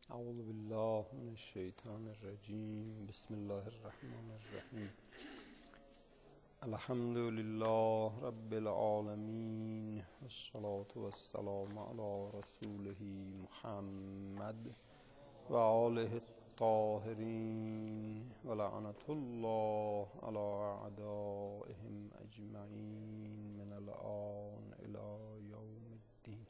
اعوذ بالله من الشیطان الرجیم. بسم الله الرحمن الرحیم. الحمد لله رب العالمین والصلاة والسلام علی رسوله محمد و آله الطاهرین و لعنة الله علی اعدائهم اجمعین من الآن الی یوم الدین.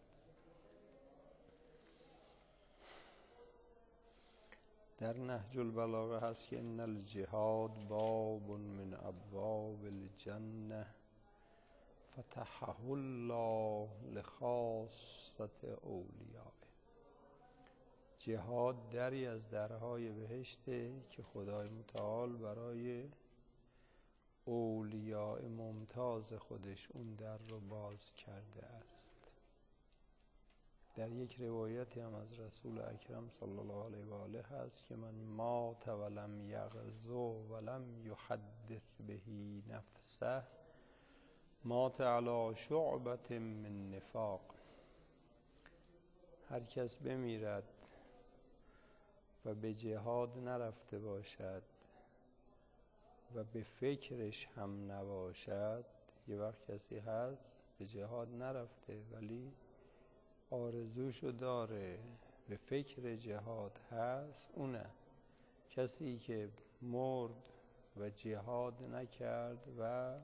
در نهج البلاغه هست که ان الجهاد باب من ابواب الجنه فتحه الله لخاصة اولیائه. جهاد دری از درهای بهشته که خدای متعال برای اولیاء ممتاز خودش اون در رو باز کرده است. در یک روایتی هم از رسول اکرم صلی الله علیه و آله هست که من مات ولم یغزو ولم یحدث بهی نفسه مات علی شعبة من نفاق. هر کس بمیرد و به جهاد نرفته باشد و به فکرش هم نباشد. یه وقت کسی هست به جهاد نرفته ولی آرزوشو داره، به فکر جهاد هست، اونه کسی که مرد و جهاد نکرد و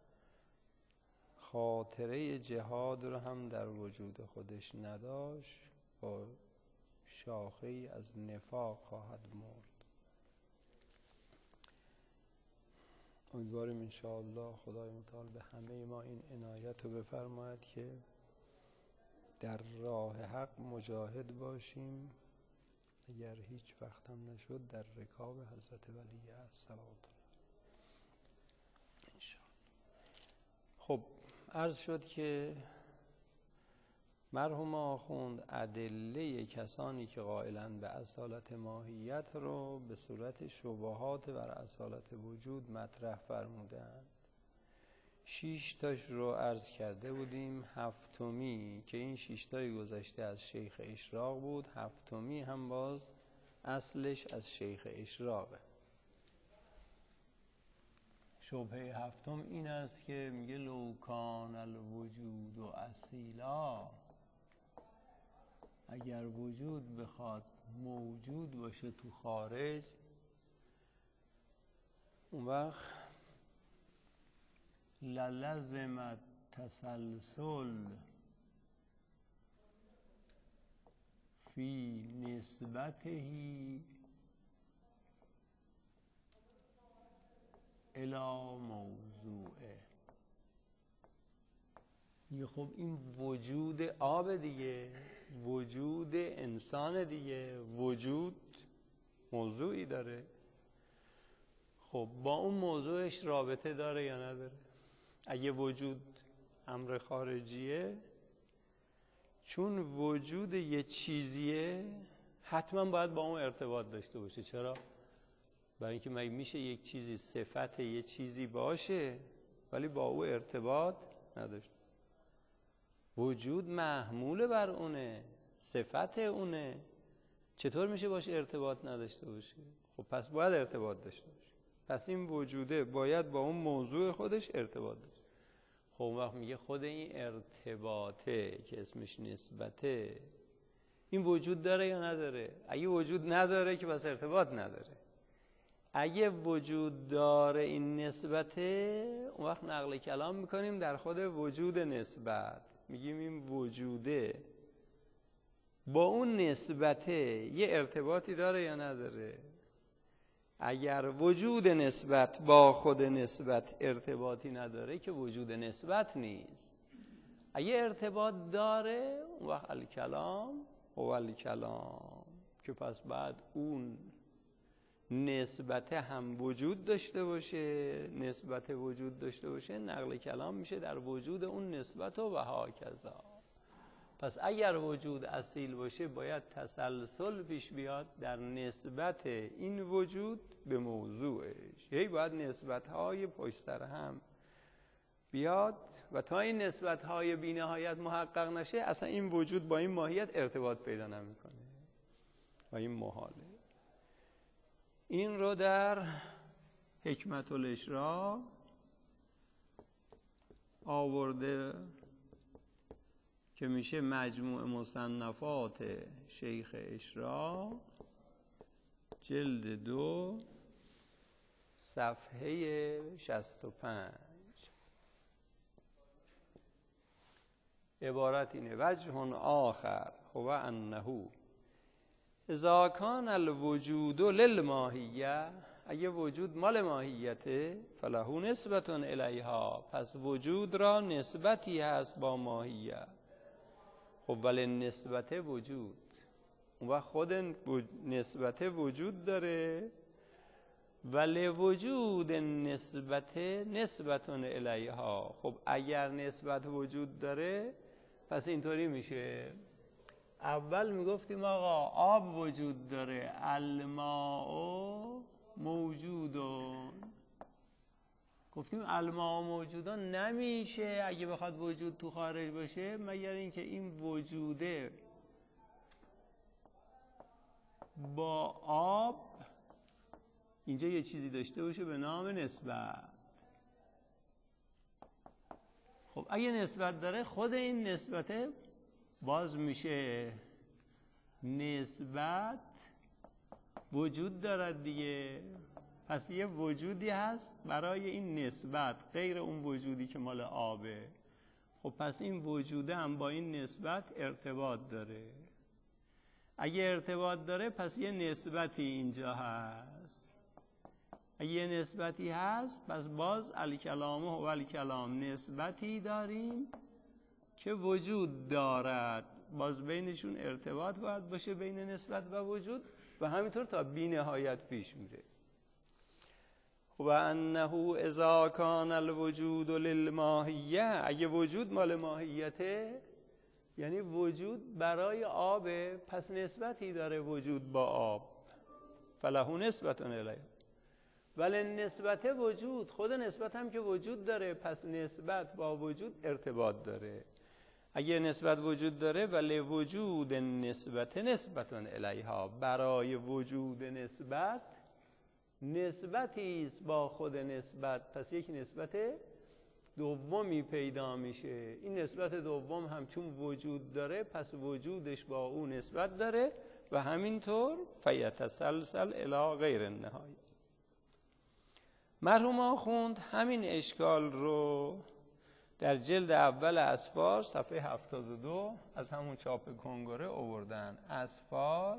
خاطره جهاد رو هم در وجود خودش نداشت، با شاخه‌ای از نفاق خواهد مرد. امیدواریم انشاءالله خدای متعال به همه ما این عنایت رو بفرماید که در راه حق مجاهد باشیم، اگر هیچ وقت هم نشد در رکاب حضرت ولی الصلوات الله انشاءالله. خب عرض شد که مرحوم آخوند ادله کسانی که قائلند به اصالت ماهیت رو به صورت شبهات بر اصالت وجود مطرح فرمودند. 6 تاش رو عرض کرده بودیم. هفتمی که این 6 تای گذشته از شیخ اشراق بود، هفتمی هم باز اصلش از شیخ اشراقه. شبهه هفتم این است که میگه لو کان الوجود و اصیلا، اگر وجود بخواد موجود باشه تو خارج، اون وقت للزم تسلسل فی نسبته الی موضوعه. میگه خب این وجود آب دیگه، وجود انسان دیگه، وجود موضوعی داره. خب با اون موضوعش رابطه داره یا نداره؟ اگه وجود امر خارجیه، چون وجود یه چیزیه حتما باید با اون ارتباط داشته باشه. چرا؟ برای اینکه مگه میشه یک چیزی صفت یه چیزی باشه ولی با او ارتباط نداشته؟ وجود محمول بر اونه، صفت اونه، چطور میشه باشه ارتباط نداشته باشه؟ خب پس باید ارتباط داشته باشه. پس این وجوده باید با اون موضوع خودش ارتباط داشته. خب اون وقت میگه خود این ارتباطه که اسمش نسبته، این وجود داره یا نداره؟ اگه وجود نداره که بس ارتباط نداره. اگه وجود داره این نسبته، اون وقت نقل کلام میکنیم در خود وجود نسبت. میگیم این وجوده با اون نسبته یه ارتباطی داره یا نداره؟ اگر وجود نسبت با خود نسبت ارتباطی نداره که وجود نسبت نیست. اگه ارتباط داره، اون وقت الکلام هو الکلام، که پس بعد اون نسبت هم وجود داشته باشه. نسبت وجود داشته باشه نقل کلام میشه در وجود اون نسبت و هاکذا. پس اگر وجود اصیل باشه باید تسلسل پیش بیاد در نسبت این وجود به موضوعش. یعنی باید نسبت‌های پشت سر هم بیاد و تا این نسبت‌های بی‌نهایت محقق نشه اصلا این وجود با این ماهیت ارتباط پیدا نمی‌کنه. و این محاله. این رو در حکمت الاشراق آورده که میشه مجموع مصنفات شیخ اشراق جلد 2 صفحه 65. عبارت اینه: وجه آخر هو انه اذا کان الوجود للماهیه، اگه وجود مال ماهیته، فله نسبت الیها، پس وجود را نسبتی هست با ماهیت. خب ولی نسبت وجود، اون وقت خود نسبت وجود داره، ولی وجود نسبت الیها. خب اگر نسبت وجود داره پس اینطوری میشه: اول میگفتیم آقا آب وجود داره، الماء موجودون. گفتیم الماء موجودون نمیشه اگه بخواد وجود تو خارج باشه مگر اینکه این وجوده با آب اینجا یه چیزی داشته باشه به نام نسبت. خب اگه نسبت داره، خود این نسبته باز میشه نسبت وجود دارد دیگه. پس یه وجودی هست برای این نسبت غیر اون وجودی که مال آبه. خب پس این وجوده هم با این نسبت ارتباط داره. اگه ارتباط داره پس یه نسبتی اینجا هست. اگه یه نسبتی هست پس باز الکلام و الکلام نسبتی داریم که وجود دارد. باز بینشون ارتباط باید باشه، بین نسبت و وجود، و همینطور تا بی نهایت پیش میره. و انه اذا کان الوجود للماهیه، اگه وجود مال ماهیته یعنی وجود برای آبه، پس نسبتی داره وجود با آب، فله نسبت الیه. ولی نسبت وجود، خود نسبت هم که وجود داره، پس نسبت با وجود ارتباط داره. اگه نسبت وجود داره ولی وجود نسبت الیها، برای وجود نسبت نسبتی است با خود نسبت، پس یک نسبت دومی پیدا میشه. این نسبت دوم هم چون وجود داره پس وجودش با اون نسبت داره و همینطور فیتسلسل الی غیر النهایه. مرحوم آخوند همین اشکال رو در جلد اول اسفار صفحه 72 از همون چاپ کنگره آوردن. اسفار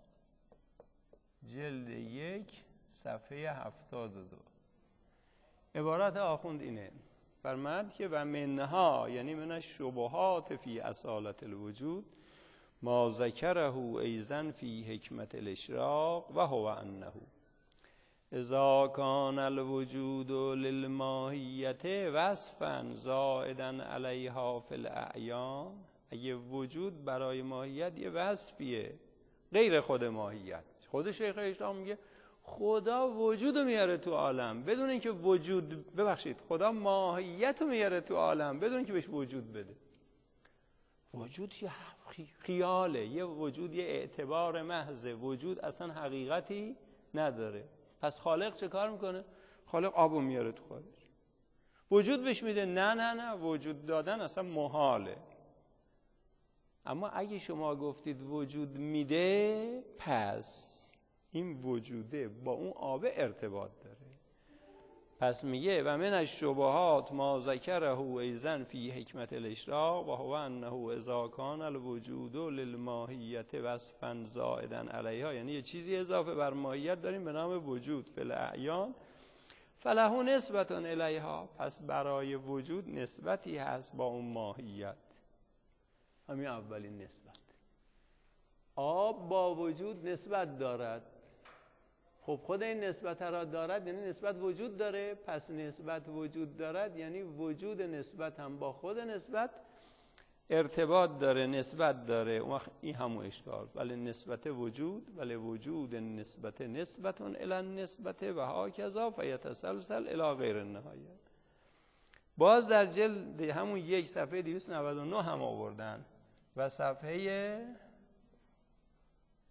جلد 1 صفحه 72. عبارت آخوند اینه: فرمود که و منها، یعنی من الشبهات فی اصالت الوجود، ما ذکره ایضا فی حکمت الاشراق و هو انه اذا کان الوجود للماهیت وصفا زائدا علیها فی الاعیان، اگه وجود برای ماهیت یه وصفیه غیر خود ماهیت. خود شیخ اشراق میگه خدا وجود رو میاره تو عالم بدون اینکه خدا ماهیت رو میاره تو عالم بدون اینکه بهش وجود بده. وجود یه خیاله، یه وجود یه اعتبار محض، وجود اصلا حقیقتی نداره. پس خالق چه کار میکنه؟ خالق آبو میاره تو خارج، وجود بهش میده. نه وجود دادن اصلا محاله. اما اگه شما گفتید وجود میده، پس این وجوده با اون آب ارتباط داره. پس میگه و من الشبهات ما ذکره ایضا فی حکمت الاشراق و هو انه اذا کان الوجود للماهیت وصفا زائدا علیها، یعنی یه چیزی اضافه بر ماهیت داریم به نام وجود فی الاعیان، فله نسبت الیها، پس برای وجود نسبتی هست با اون ماهیت. همین اولین نسبت. آب با وجود نسبت دارد. خب خود این نسبت را دارد یعنی نسبت وجود داره، پس نسبت وجود دارد یعنی وجود نسبت هم با خود نسبت ارتباط داره، نسبت داره. اون وقت این همون اشکال، ولی نسبت وجود، ولی وجود نسبت الی النسبت و هاکذا فیتسلسل الی غیر النهایه. باز در جلد همون 1 صفحه 299 هم آوردن و صفحه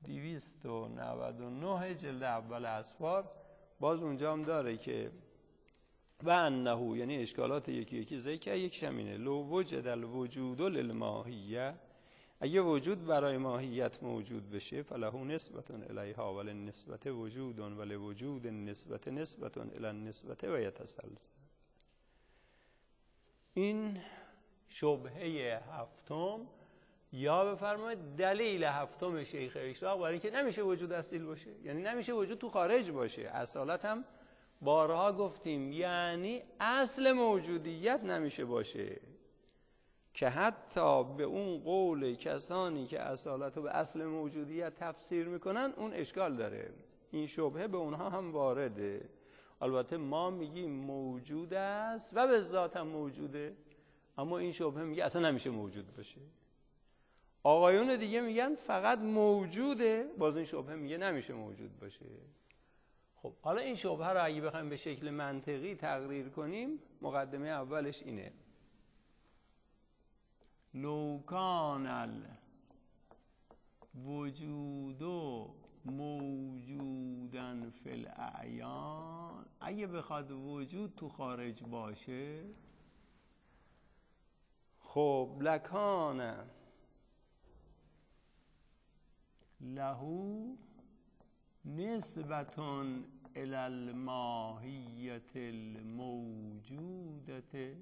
299 جلد اول اسفار باز اونجا هم داره که و انه، یعنی اشکالات یکی یکی ذکر، یکیش همینه لو وجد الوجود للماهیه، اگه وجود برای ماهیت موجود بشه فله نسبت الیها وللنسبت وجود ولوجود النسبت نسبت الی النسبت و یتسلسل. این شبهه هفتم، یا بفرمایید دلیل هفتم شیخ اشراق برای اینکه نمیشه وجود اصیل باشه، یعنی نمیشه وجود تو خارج باشه. اصالت هم بارها گفتیم یعنی اصل موجودیت نمیشه باشه، که حتی به اون قول کسانی که اصالت رو به اصل موجودیت تفسیر میکنن اون اشکال داره. این شبهه به اونها هم وارده. البته ما میگیم موجود است و به ذات هم موجوده، اما این شبهه میگه اصلا نمیشه موجود باشه. آقایون دیگه میگن فقط موجوده، باز این شبهه میگه نمیشه موجود باشه. خب حالا این شبهه رو اگه بخوایم به شکل منطقی تقریر کنیم، مقدمه اولش اینه: لو کان الوجود موجودا فی الاعیان، اگه بخواد وجود تو خارج باشه، خب لکان له نسبت الی الماهیت الموجودت.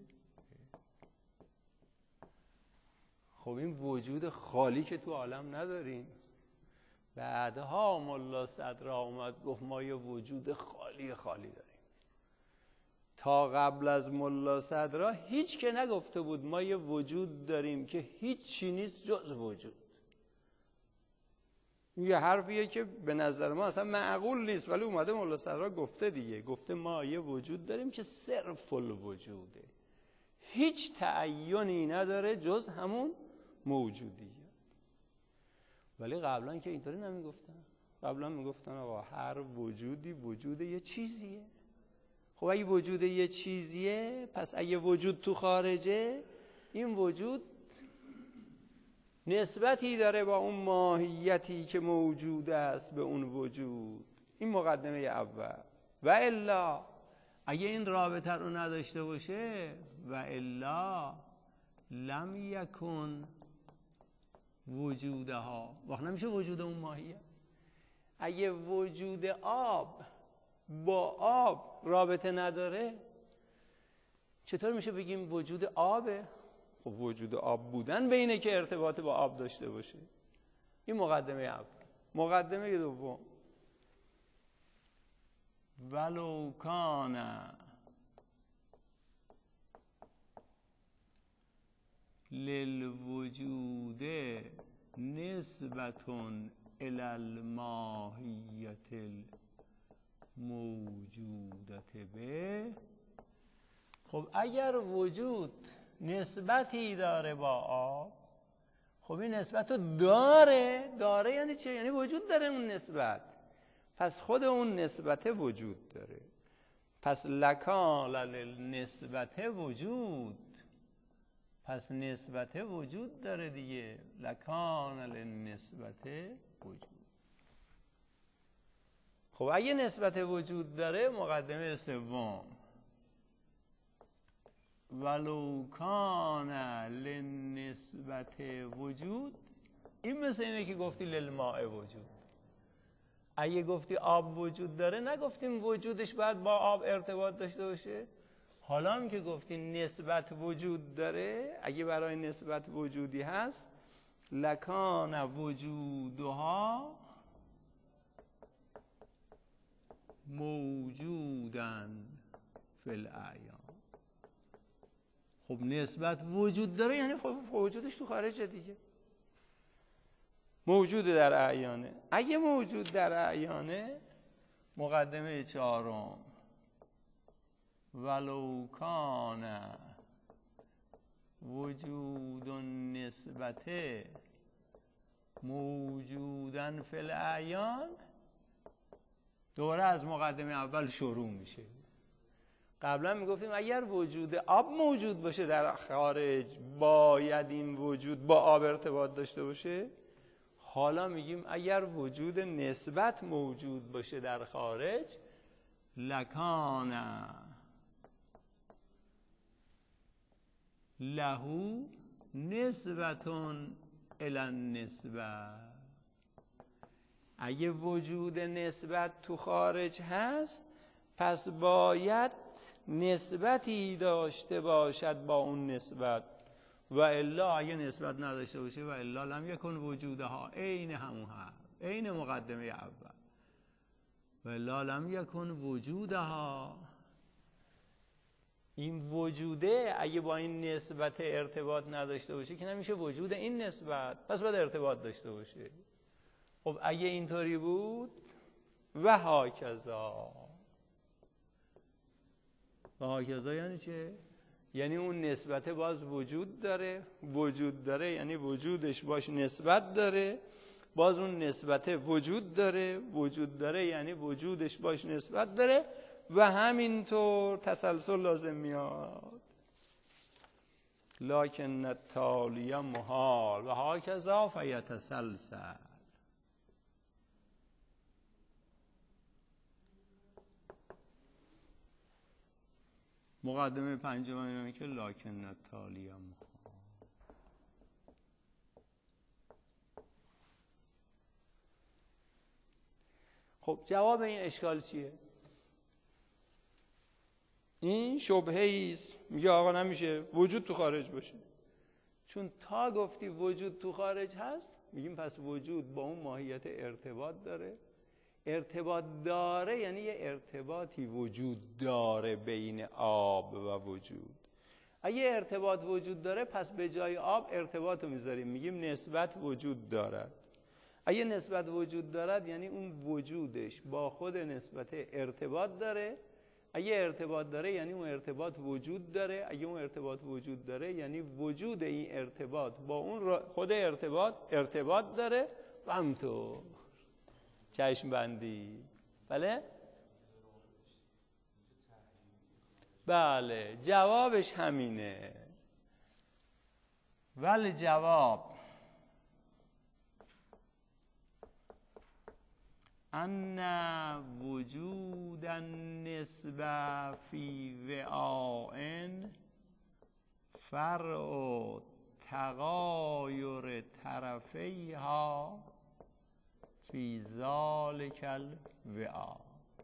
خب این وجود خالی که تو عالم نداریم. بعدها ملا صدر آمد گفت ما یه وجود خالی داریم. تا قبل از ملا صدر هیچ که نگفته بود ما یه وجود داریم که هیچ چی نیست جز وجود. یه حرفیه که به نظر ما اصلا معقول نیست، ولی اومده ملا صدر گفته دیگه، گفته ما یه وجود داریم که صرف الوجوده، هیچ تعینی نداره جز همون موجودیت. ولی قبلا که اینطوری نمیگفتن. قبلا میگفتن آقا هر وجودی وجود یه چیزیه. خب اگه وجود یه چیزیه، پس اگه وجود تو خارجه، این وجود نسبتی داره با اون ماهیتی که موجود است به اون وجود. این مقدمه اول. و الا، اگه این رابطه رو نداشته باشه، و الا لم یکن وجودها، وقت نمیشه وجود اون ماهیت. اگه وجود آب با آب رابطه نداره، چطور میشه بگیم وجود آبه؟ خب وجود آب بودن بینه که ارتباط با آب داشته باشه. این مقدمه اول. مقدمه دوم: ولو کان للوجود نسبت الی الماهیت الموجودت به. خب اگر وجود نسبتی داره با آب، خب این نسبت رو داره یعنی چه؟ یعنی وجود داره اون نسبت، پس خود اون نسبت وجود داره. پس لکان للنسبت وجود، پس نسبت وجود داره دیگه. لکان للنسبت وجود. خب اگه نسبت وجود داره، مقدمه سوم: ولو کان للنسبت وجود. این مثل اینه که گفتی للماء وجود. اگه گفتی آب وجود داره، نگفتیم وجودش باید با آب ارتباط داشته باشه. حالا هم که گفتی نسبت وجود داره، اگه برای نسبت وجودی هست، لکان وجودها موجودن فی الاعیان. خب نسبت وجود داره یعنی خب وجودش تو خارجه دیگه، موجود در اعیانه. اگه موجود در اعیانه، مقدمه چهارم: ولو کان وجود نسبت موجودن فی الاعیان. دوباره از مقدمه اول شروع میشه. قبلا میگفتیم اگر وجود آب موجود باشه در خارج، باید این وجود با آب ارتباط داشته باشه. حالا میگیم اگر وجود نسبت موجود باشه در خارج، لکان لهو نسبتون الی النسبه. اگه وجود نسبت تو خارج هست، پس باید نسبتی داشته باشد با اون نسبت، و الا اگه نسبت نداشته باشه، و الا لم یکن وجودها، عین همون هست، عین مقدمه اول، و الا لم یکن وجودها. این وجوده اگه با این نسبت ارتباط نداشته باشه که نمیشه وجود این نسبت، پس باید ارتباط داشته باشه. خب اگه اینطوری بود، و هاکذا. و هاکذا یعنی چه؟ یعنی اون نسبت باز وجود داره یعنی وجودش باش نسبت داره، باز اون نسبت وجود داره یعنی وجودش باش نسبت داره، و همینطور تسلسل لازم میاد. لکن التالی محال و هاکذا فیتسلسل. مقدمه پنجم اینه که لکن التالی محال. خب جواب این اشکال چیه؟ این شبهه است. میگه آقا نمیشه وجود تو خارج باشه، چون تا گفتی وجود تو خارج هست، میگیم پس وجود با اون ماهیت ارتباط داره یعنی یه ارتباطی وجود داره بین آب و وجود. اگه ارتباط وجود داره، پس به جای آب ارتباط رو میذاریم، میگیم نسبت وجود دارد. اگه نسبت وجود دارد یعنی اون وجودش با خود نسبت ارتباط داره. اگه ارتباط داره یعنی اون ارتباط وجود داره. اگه اون ارتباط وجود داره یعنی وجود این ارتباط با اون خود ارتباط داره. و همطور چشم بندی. بله جوابش همینه. ولی جواب ان وجود النسبه فی وعاء فرع تغایر طرفیها فی ذالک الوعاء.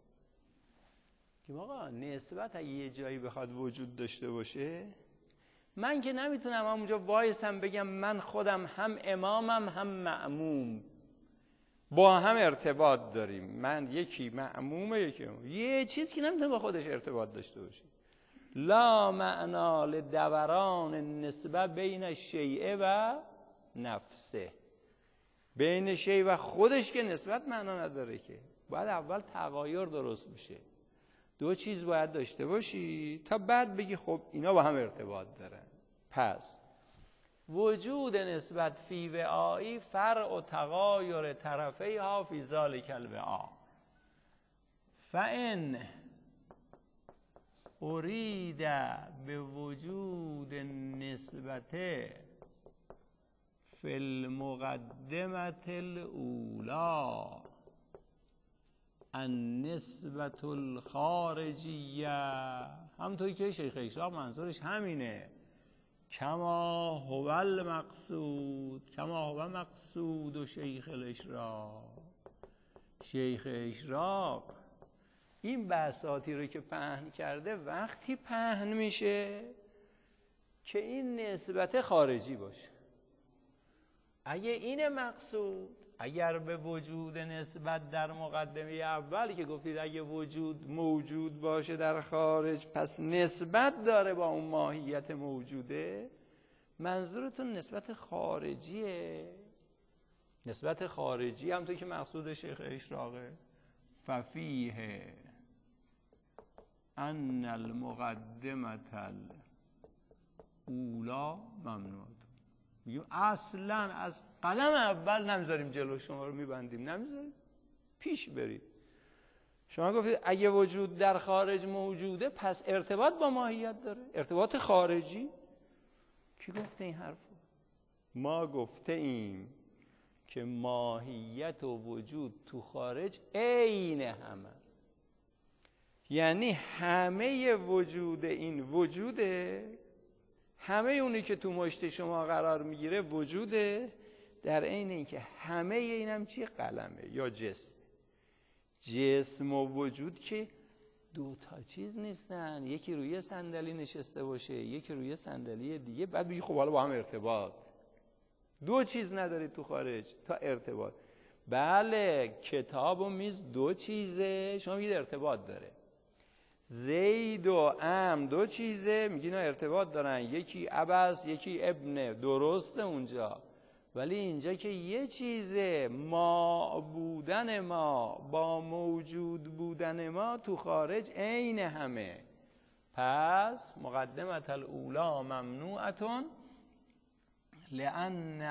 که آقا نسبت اگه یه جایی بخواد وجود داشته باشه، من که نمیتونم همونجا وایسم بگم من خودم هم امامم هم مأموم، با هم ارتباط داریم، من یکی مأمومه یکی امام. یه چیز که نمیتونه با خودش ارتباط داشته باشه. لا معنا لدوران النسبه بین الشیء و نفسه. بین شیء و خودش که نسبت معنا نداره، که باید اول تغایر درست بشه. دو چیز باید داشته باشی تا بعد بگی خب اینا با هم ارتباط دارن. پس وجود نسبت فی وعایی فرع و تغایر طرفیها فی ذالک الوعاء. فان ارید به وجود نسبت فی المقدمه الاولی النسبة الخارجیه، همونطوری که شیخ اشراق منظورش همینه، کما هو المقصود، کما هو مقصود و شیخ الاشراق. شیخ اشراق این بساطی رو که پهن کرده وقتی پهن میشه که این نسبت خارجی باشه. اگه این مقصود، اگر به وجود نسبت در مقدمه اول که گفتید اگه وجود موجود باشه در خارج پس نسبت داره با اون ماهیت موجوده، منظورتون نسبت خارجیه. نسبت خارجی هم تو که مقصود شیخ اشراقه. ففیه ان المقدمه الاولی ممنوع. میگیم اصلا از قدم اول نمیذاریم جلو شما رو میبندیم، نمیذاریم پیش برید. شما گفتید اگه وجود در خارج موجوده پس ارتباط با ماهیت داره، ارتباط خارجی. کی گفته این حرفو؟ ما گفته ایم که ماهیت و وجود تو خارج عین همه، یعنی همه وجود این وجوده، همه اونی که تو مشت شما قرار میگیره وجوده، در عین اینکه همه اینم چی؟ قلمه یا جسم. جسم و وجود که دو تا چیز نیستن، یکی روی صندلی نشسته باشه یکی روی صندلی دیگه بعد بگی خب حالا با هم ارتباط. دو چیز نداری تو خارج تا ارتباط. بله کتاب و میز دو چیزه، شما میگید ارتباط داره. زید و عم دو چیزه، میگین ارتباط دارن، یکی ابس یکی ابنه، درسته اونجا، ولی اینجا که یه چیزه، ما بودن ما با موجود بودن ما تو خارج عین همه. پس مقدمت الاولی ممنوعتون لأن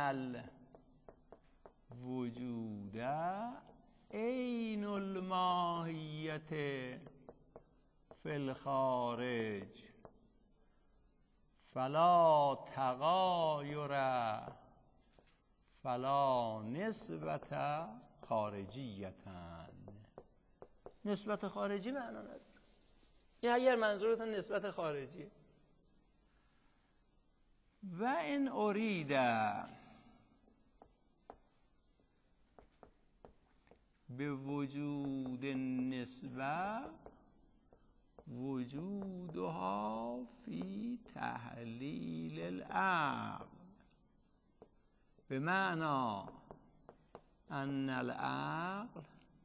الوجود عین الماهیت فی الخارج فلا تغایر فلا نسبت خارجیتن. نسبت خارجی معنا نداره. این اگر منظورتون نسبت خارجی. و این ارید به وجود نسبه وجودها فی تحلیل العقل، به معنی ان العقل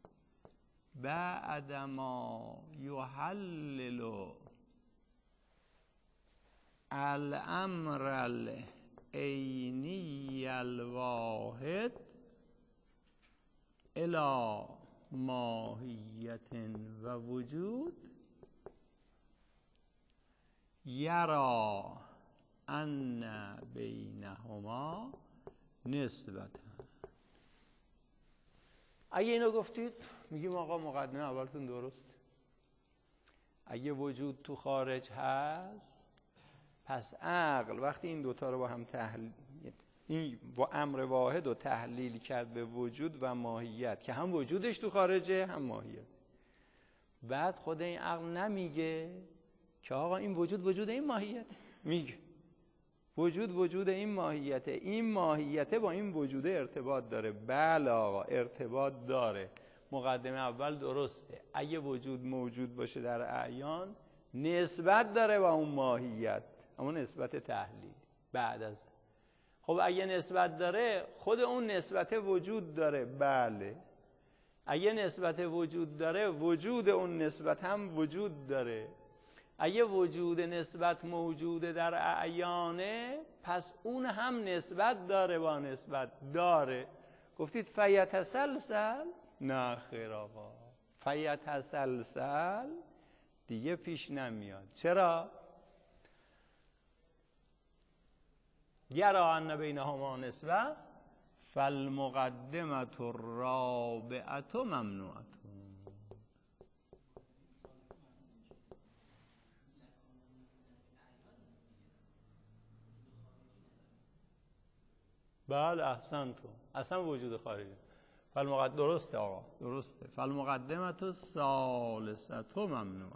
بعد ما یحلل الامر العینی الواحد الی ماهیت و وجود یرا ان بینهما نسبتا. اگه اینو گفتید میگیم آقا مقدمه اولتون درست. اگه وجود تو خارج هست پس عقل وقتی این دوتا رو با هم این با امر واحد رو تحلیل کرد به وجود و ماهیت که هم وجودش تو خارجه هم ماهیت، بعد خود این عقل نمیگه که آقا این وجود این ماهیت، میگه وجود این ماهیته، این ماهیته با این وجود ارتباط داره. بله آقا ارتباط داره. مقدمه اول درسته. اگه وجود موجود باشه در اعیان نسبت داره با اون ماهیت، اما نسبت تحلیل بعد از. خب اگه نسبت داره خود اون نسبت وجود داره. بله اگه نسبت وجود داره وجود اون نسبت هم وجود داره. اگه وجود نسبت موجوده در اعیانه پس اون هم نسبت داره با نسبت داره. گفتید فیتسلسل؟ نه خیر آقا، فیتسلسل دیگه پیش نمیاد. چرا؟ یرا ان بینهما نسبه فالمقدمة الرابعة ممنوعة. بله احسنتون، اصلا وجود خارجی. درسته آقا درسته. فالمقدمة الثالثة ممنوعة.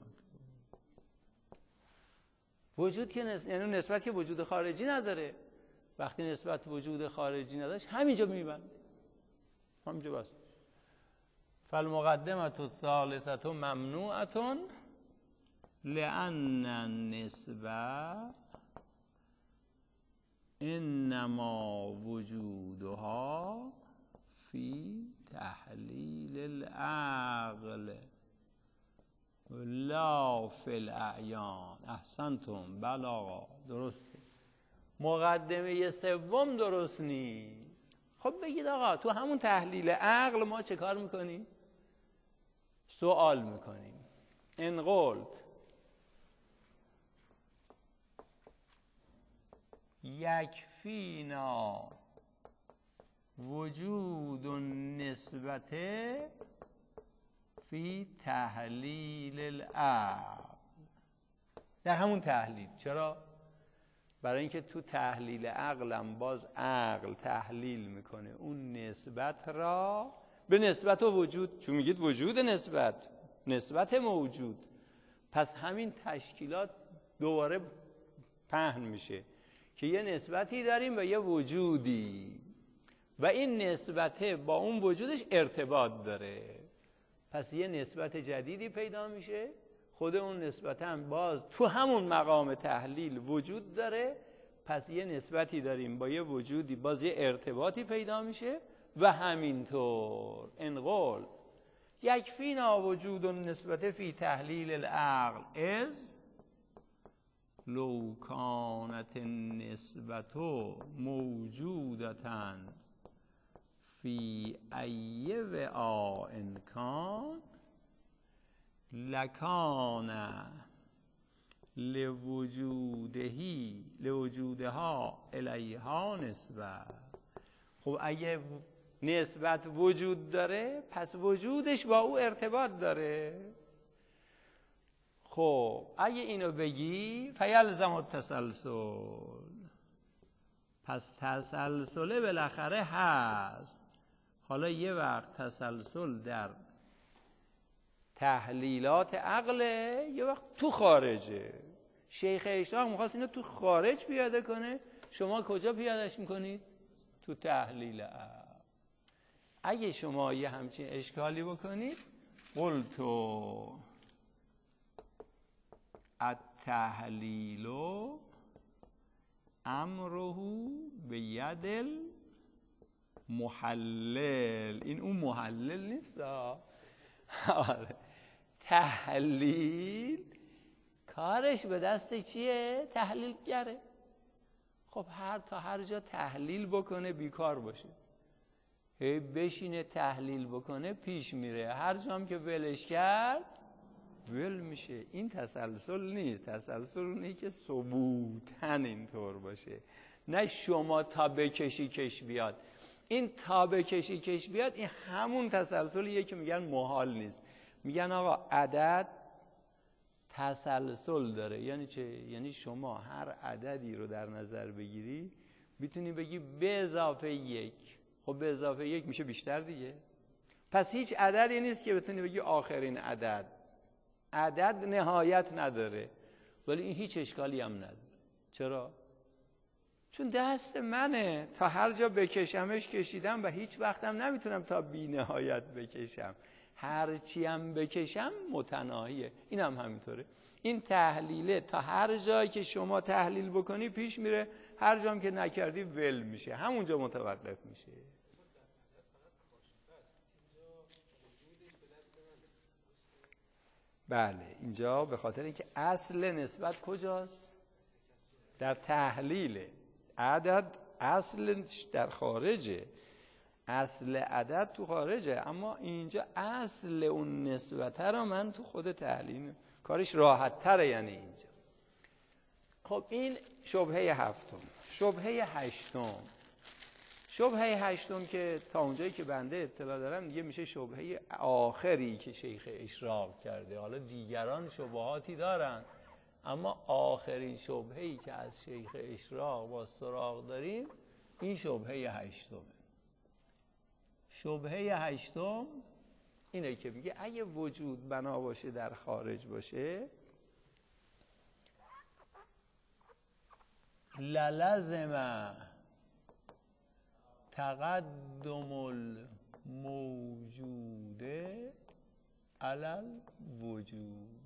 وجود که یعنی نسبت که وجود خارجی نداره. وقتی نسبت وجود خارجی نداشت همینجا میبند، همینجا بس. فالمقدمة الثالثة ممنوعة لأن النسبة انما وجودها فی تحلیل العقل لا فی الاعیان. احسنتم، بله آقا درسته. مقدمه سوم درست نیست. خب بگید آقا تو همون تحلیل عقل ما چه کار میکنیم؟ سوال میکنیم. ان قلت یکفینا وجود نسبت فی تحلیل العقل، در همون تحلیل. چرا؟ برای اینکه تو تحلیل عقلم باز عقل تحلیل میکنه اون نسبت را به نسبت و وجود، چون میگید وجود نسبت موجود، پس همین تشکیلات دوباره پهن میشه که یه نسبتی داریم و یه وجودی و این نسبت با اون وجودش ارتباط داره، پس یه نسبت جدیدی پیدا میشه. خود اون نسبت هم باز تو همون مقام تحلیل وجود داره، پس یه نسبتی داریم با یه وجودی، باز یه ارتباطی پیدا میشه. و همینطور انقل یکفینا وجود النسبت فی تحلیل العقل از لو کانت النسبت موجودتا فی ای وعاء کان لکان لوجودها الیها نسبت. خب اگه نسبت وجود داره پس وجودش با او ارتباط داره. خب اگه اینو بگی فیلزم التسلسل، پس تسلسل بالاخره هست. حالا یه وقت تسلسل در تحلیلات عقله، یه وقت تو خارجه. شیخ اشراق میخواست اینو تو خارج پیاده کنه، شما کجا پیادهش میکنید؟ تو تحلیل عقل. اگه شما یه همچین اشکالی بکنید، قلتو التحلیل امره به ید المحلل. این اون محلل نیست. آره، تحلیل کارش به دست چیه؟ تحلیلگره. خب هر جا تحلیل بکنه بیکار باشه، هی بشینه تحلیل بکنه پیش میره، هر جا هم که ولش کرد ول میشه. این تسلسل نیست. تسلسل اونه که ثبوتن اینطور باشه، نه شما تا بکشی کش بیاد. این تا بکشی کش بیاد این همون تسلسلیه که میگن محال نیست. میگن آقا عدد تسلسل داره. یعنی چه؟ یعنی شما هر عددی رو در نظر بگیری میتونی بگی به اضافه یک. خب به اضافه یک میشه بیشتر دیگه. پس هیچ عددی نیست که بتونی بگی آخرین عدد. عدد نهایت نداره، ولی این هیچ اشکالی هم نداره. چرا؟ چون دست منه، تا هر جا بکشمش کشیدم و هیچ وقتم نمیتونم تا بی نهایت بکشم. هر چی هم بکشم متناهیه. این هم همینطوره. این تحلیله تا هر جایی که شما تحلیل بکنی پیش میره، هر جام که نکردی ول میشه، همونجا متوقف میشه. بله، اینجا به خاطر اینکه اصل نسبت کجاست؟ در تحلیله. عدد اصلش در خارجه، اصل عدد تو خارجه، اما اینجا اصل اون نسبت رو من تو خود تحلیل کارش راحت تره. یعنی اینجا خب این شبهه هفتم. شبهه هشتم که تا اونجایی که بنده اطلاع دارم دیگه میشه شبهه آخری که شیخ اشراق کرده. حالا دیگران شبهاتی دارن، اما آخرین شبهه‌ای که از شیخ اشراق با سراغ داریم این شبهه هشتمه. شبهه هشتم اینه که میگه اگه وجود بنا باشه در خارج باشه، للزم تقدم الموجود علی الوجود.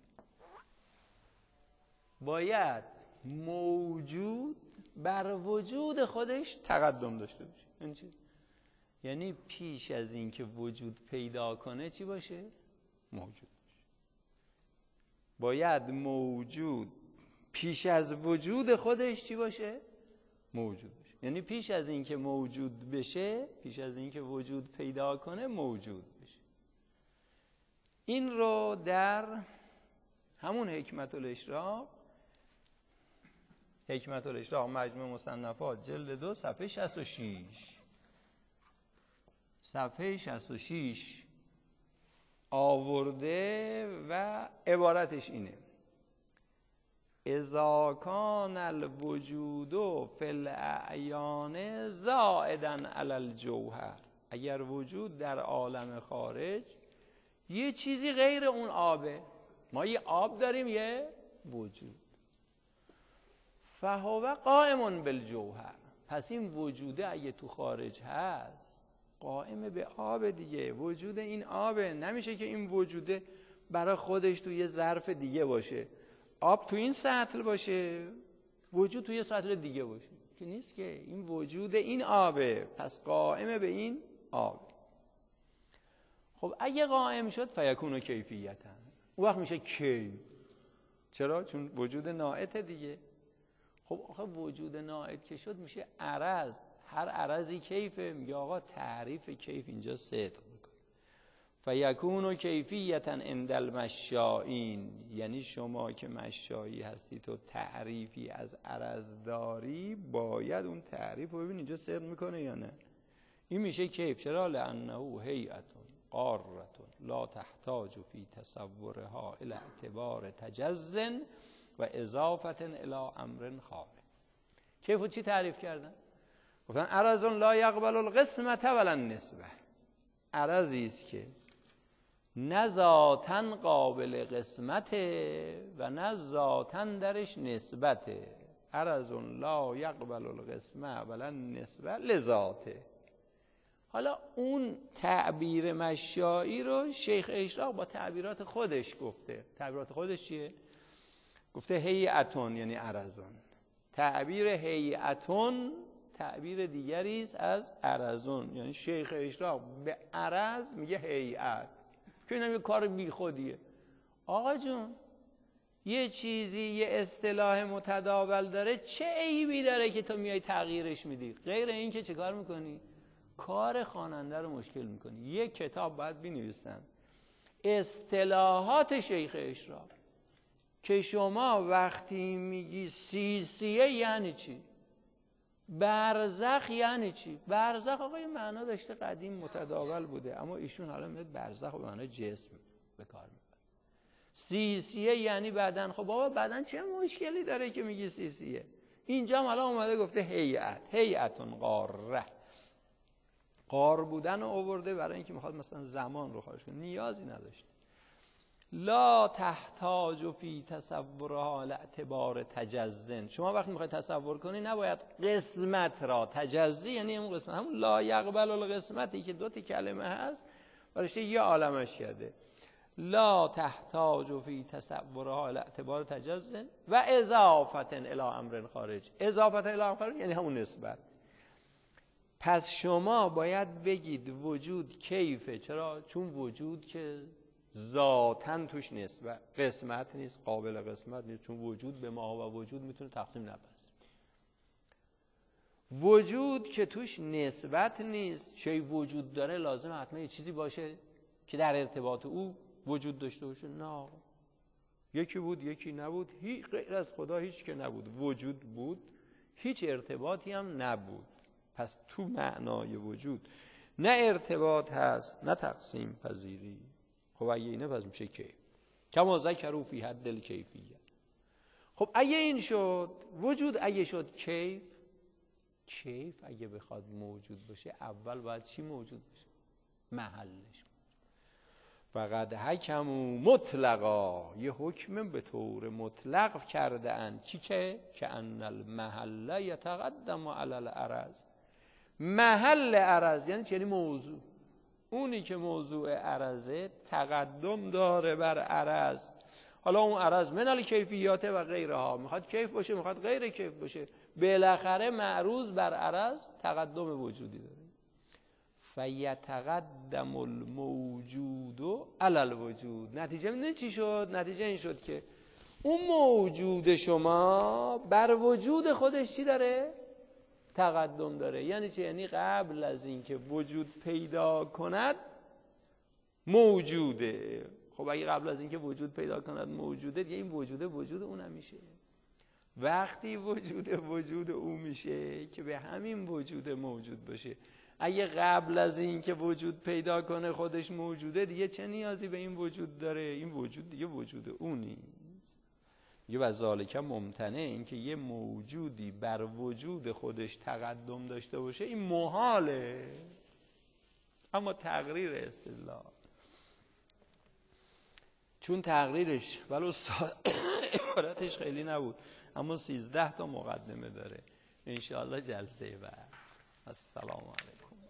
باید موجود بر وجود خودش تقدم داشته باشه. این چی؟ یعنی پیش از این که وجود پیدا کنه چی باشه؟ موجود باشه. باید موجود پیش از وجود خودش چی باشه؟ موجود باشه. یعنی پیش از این که موجود بشه، پیش از این که وجود پیدا کنه موجود بشه. این رو در همون حکمت الاشراق مجموع مصنفات جلد 2 صفحه 66 آورده و عبارتش اینه: اذا کان الوجود فی الاعیان زائدا علی الجوهر، اگر وجود در عالم خارج یه چیزی غیر اون آبه، ما یه آب داریم یه وجود، فهو قائم بالجوهر، پس این وجوده اگه تو خارج هست قائم به آب دیگه، وجود این آبه. نمیشه که این وجوده برای خودش تو یه ظرف دیگه باشه، آب تو این سطل باشه وجود تو یه سطل دیگه باشه، که نیست که. این وجود این آبه، پس قائم به این آب. خب اگه قائم شد فیکون کیفیتا، اون وقت میشه کیف. چرا؟ چون وجود ناعت دیگه. خب آخه وجود ناعت که شد میشه عرض، هر عرضی کیفه. میگه آقا تعریف کیف اینجا صدق میکنه. فیکون کیفیتا عند المشائین، یعنی شما که مشایی هستی تو تعریفی از عرض داری، باید اون تعریف رو ببین اینجا صدق میکنه یا نه. این میشه کیف. چرا؟ لانه هیئت قارة لا تحتاج فی تصورها الى اعتبار تجز و اضافه الى امر خارج. کیفو چی تعریف کردن؟ گفتن عرض لا یقبل القسمة ولا النسبه، عرضی است که نه ذاتاً قابل قسمته و نه ذاتاً درش نسبته. عرض لا یقبل القسمه ولا النسبه لذاته. حالا اون تعبیر مشایی رو شیخ اشراق با تعبیرات خودش گفته. تعبیرات خودش چیه؟ گفته هیئتون یعنی عرضون. تعبیر هیئتون تعبیر دیگری است از عرضون، یعنی شیخ اشراق به عرض میگه هیئت، که اینم یه کار بی خودیه. آقا جون یه چیزی یه اصطلاح متداول داره، چه عیبی داره که تو میای تغییرش میدی؟ غیر این که چه کار میکنی؟ کار خواننده رو مشکل میکنی. یه کتاب باید بنویسن اصطلاحات شیخ اشراق، که شما وقتی میگی سیسیه یعنی چی، برزخ یعنی چی. برزخ آقا یه معنا داشته قدیم متداول بوده، اما ایشون حالا میاد برزخ به معنای جسم به کار میبره. سیسیه یعنی بدن. خب بابا بدن چه مشکلی داره که میگی سیسیه؟ اینجا هم حالا اومده گفته هیئت، هیئتون قاره. قار بودن رو آورده برای اینکه میخواد مثلا زمان رو خارج کنه، نیازی نداشته. لا تحتاج فی تصورها اعتبار تجزن، شما وقتی میخواید تصور کنی نباید قسمت را، تجزی یعنی اون قسمت، همون لا یقبل القسمتی که دو تا کلمه هست برایش یه عالمش کرده. لا تحتاج فی تصورها اعتبار تجزن و اضافه الی امر خارج. اضافه الی امر خارج یعنی همون نسبت. پس شما باید بگید وجود کیفه. چرا؟ چون وجود که ذاتاً توش نسبت قسمت نیست، قابل قسمت نیست، چون وجود به ما و وجود میتونه تقسیم نپذیره. وجود که توش نسبت نیست، چه وجود داره لازم حتما یه چیزی باشه که در ارتباط او وجود داشته باشه. نه، یکی بود یکی نبود، غیر از خدا هیچ که نبود، وجود بود، هیچ ارتباطی هم نبود. پس تو معنای وجود نه ارتباط هست نه تقسیم پذیری. خب اگه اینه پس میشه کیف. کما ذکروا فی حد الکیفیه. خب اگه این شد وجود، اگه شد کیف، کیف اگه بخواد موجود باشه اول باید چی موجود باشه؟ محلش. فقط حکموا مطلقا، یه حکم به طور مطلق کرده اند چی که ان المحل یتقدم علی العرض. محل عرض یعنی چی؟ یعنی موضوع. اونی که موضوع عرضه تقدم داره بر عرض. حالا اون عرض من الکیفیات و غیرها، میخواد کیف باشه میخواد غیر کیف باشه، بالاخره معروض بر عرض تقدم وجودی داره. فیتقدم الموجود علی الوجود. نتیجه میدونی چی شد؟ نتیجه این شد که اون موجود شما بر وجود خودش چی داره؟ تقدم داره. یعنی چی؟ یعنی قبل از اینکه وجود پیدا کند موجوده. خب اگه قبل از اینکه وجود پیدا کند موجوده، دیگه این وجود اون میشه. وقتی وجود اون میشه که به همین وجود موجود باشه. اگه قبل از اینکه وجود پیدا کنه خودش موجوده، دیگه چه نیازی به این وجود داره؟ این وجود دیگه وجود اون نیست. یه و ذالک ممتنع، این که یه موجودی بر وجود خودش تقدم داشته باشه این محاله. اما تقریر استدلال، چون تقریرش ولو عبارتش خیلی نبود اما 13 تا مقدمه داره، انشاءالله جلسه بعد. السلام علیکم.